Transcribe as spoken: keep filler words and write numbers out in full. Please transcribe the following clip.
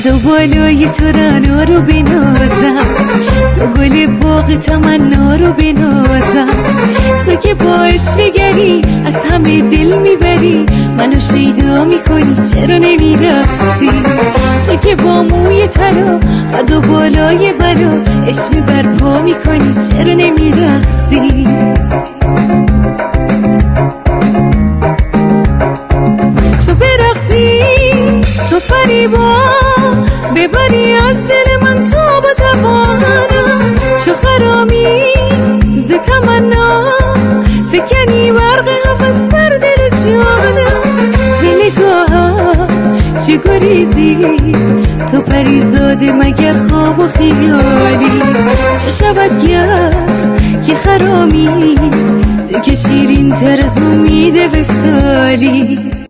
و بالای تو رنا رو بنازم، تو گل باغ تمنا رو بنازم. تو که با عشقگری از همه دل میبری، منو شیدا میکنی چرا نمیرفتی. تو که با موی طلا قد و بالای بلا عشق برپا میکنی چرا نمیرقصی. تو برقصی تو فریبا ببری از دل من تو با توانا، چو خرامی ز تمنا فکنی برق حفظ بر دل جانم. به نگاه چه گریزی تو پریزاده مگر خواب و خیالی. چه شود گرد که خرامی تو که شیرین تر از امید وصالی.